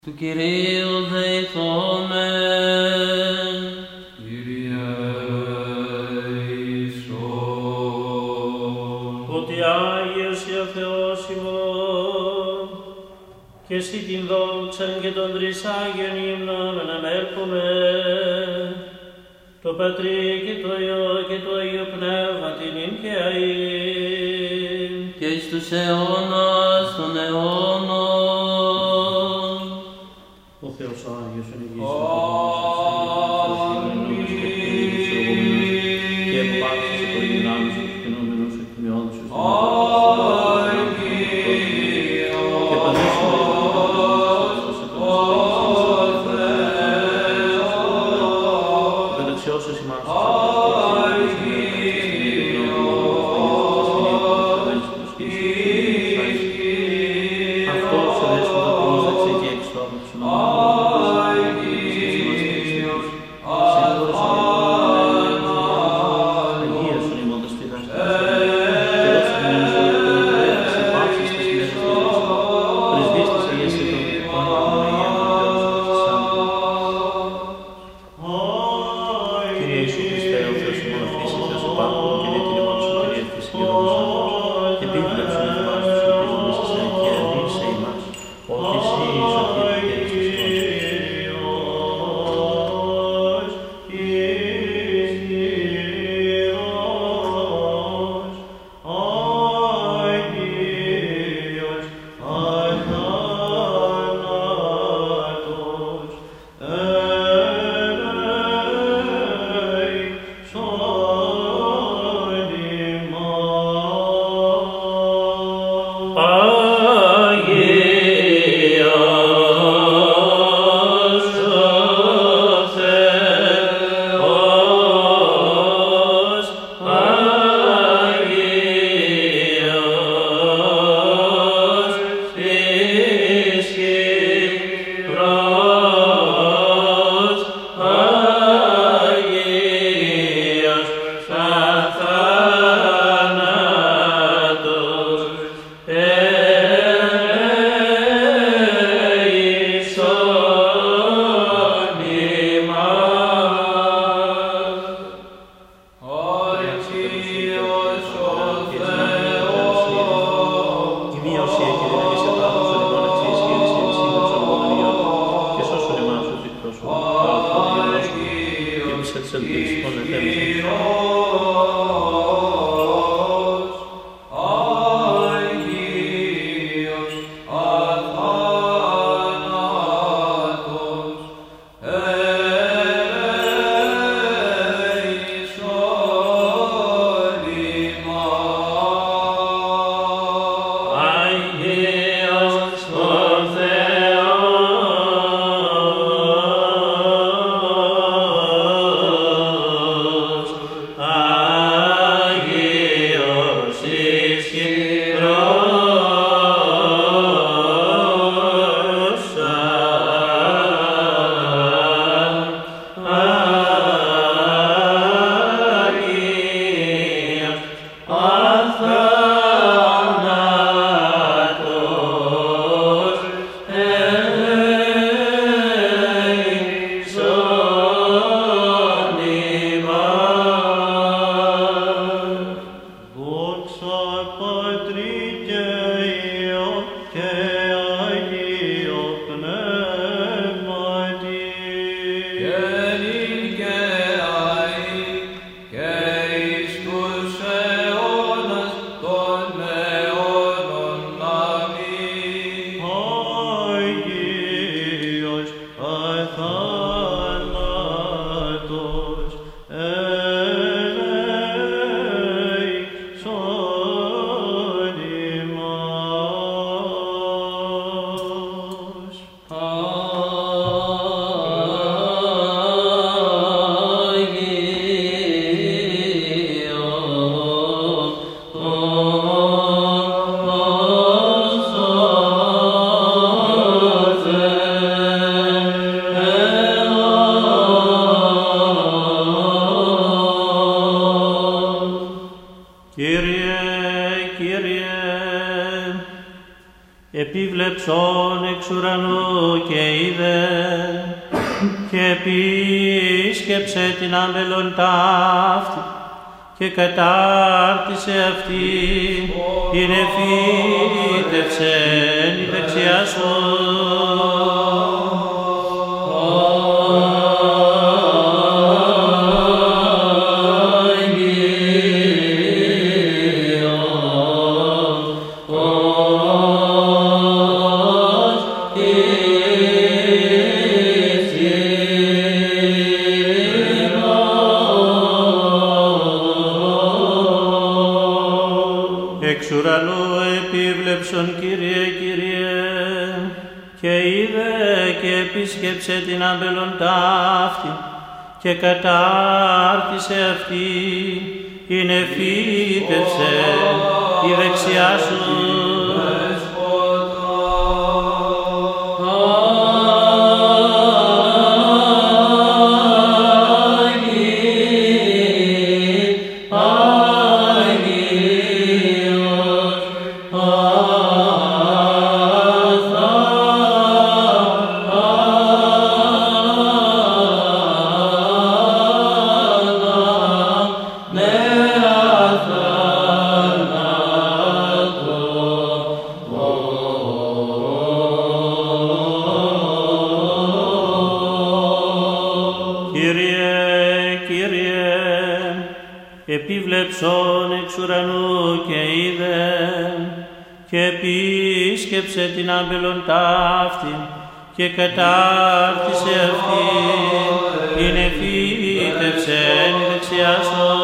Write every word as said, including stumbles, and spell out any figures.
Του Κυρίου δεηθόμεν. Κύριε Ιησού, ότι Άγιος ή ο Θεός ημών, και εσύ την δόξαν και των τρεις Άγιων ύμνων αναμέλκουμε, το Πατρί και το Υιό και το Αγίο Πνεύμα την ύν και αΐν. Και εις τους αιώνας των αιώνων. Ο Θεός ο Άγιος ο Νηγής, και επάξεις το δυνάμεις του κοινόμενους εκμειώντους εις την και πανέσουμε δεν αξιώσεις ημάς αυτός σε δέσποτα πρόσδεξε και εξτόμιξε επίβλεψον εξ ουρανού και είδε και επίσκεψε την άμπελον ταύτη και κατάρτισε αυτή, είναι φύτευσεν η δεξιά σου. Εξ ουρανού επίβλεψον, Κύριε, Κύριε, και είδε και επίσκεψε την άμπελον ταύτη και κατάρτισε αυτή, είναι φύτευσε η δεξιά σου. Επίβλεψον εξ ουρανού και είδε και επίσκεψε την άμπελον ταύτη και κατάρτισε αυτή, είναι φύτευσεν η δεξιά σου.